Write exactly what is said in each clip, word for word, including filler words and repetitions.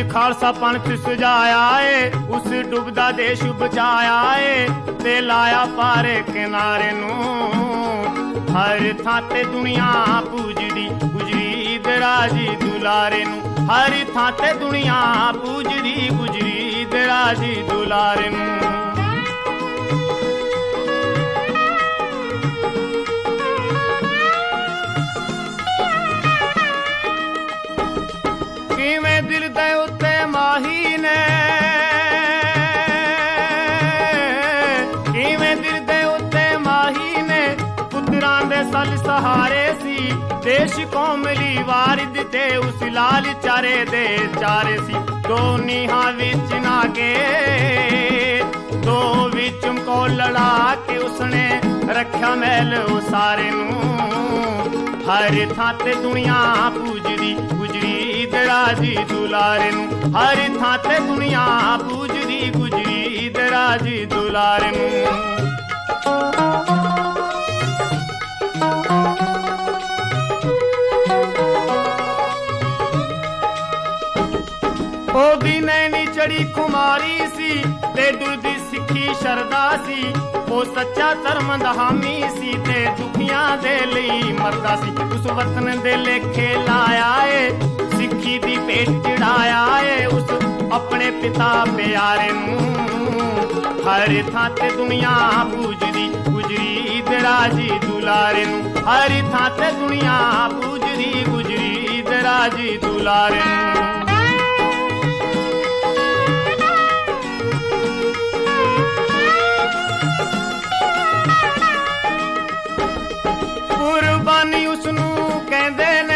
खालसा पंथ सजाया है, उस डुबदा देश बचाया है ते लाया पारे किनारे नूं। हर थां ते दुनिया पूजदी गुजरी दराजी दुलारे नूं। हर थां ते दुनिया पूजदी गुजरी दराजी दुलारे नूं। किवें दिल दे उत्ते माही ने, किवें दिल दे उत्ते माही ने पुत्रां दे सल सहारे सी। देश कौम ली वारिद ते उस लाल चारे दे चारे सी। दो नीहां विच नागे, दो विच को लड़ा के उसने रखा महल उसारे नूं। हर थां ते दुनिया पूजदी गुजरी दराजी दुलारे नूं। हर थां ते दुनिया पूजदी गुजरी दराजी दुलारे नूं। ओदी नैनी चढ़ी खुमारी सी ते दुर्दी सिक्खी शरदा सी। ओ सच्चा धर्म दा हामी सी ते दुखियां दे लई मरदा सी। उस वतन दे लेखे लाया है, सिक्खी दी भेंट चढ़ाया है उस अपने पिता प्यारे नूं। हर थां ते दुनिया पूजदी गुजरी दराजी दुलारे नूं। हर थां ते दुनिया पूजदी गुजरी दराजी दुलारे नूं। कुर्बानी उसनूं कहंदे ने,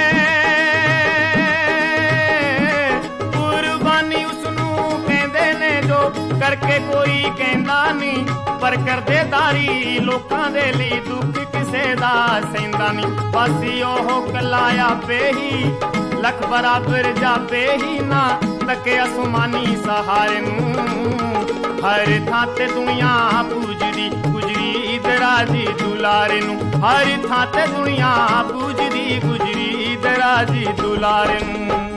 कुर्बानी उसनूं कहंदे ने जो करके कोई कहंदा नहीं। पर करदे दारी लोकां दे लई दुख किसे दा सहिंदा नहीं। बस ओह कलाया पेही लख बराबर जापे ही ना तके आसमानी सहारे नूं। हर थां ते दुनिया पूजदी गुजरी दराजी दुलारे नूं। हर थां ते दुनिया पूजदी गुजरी दराजी दुलारे नूं।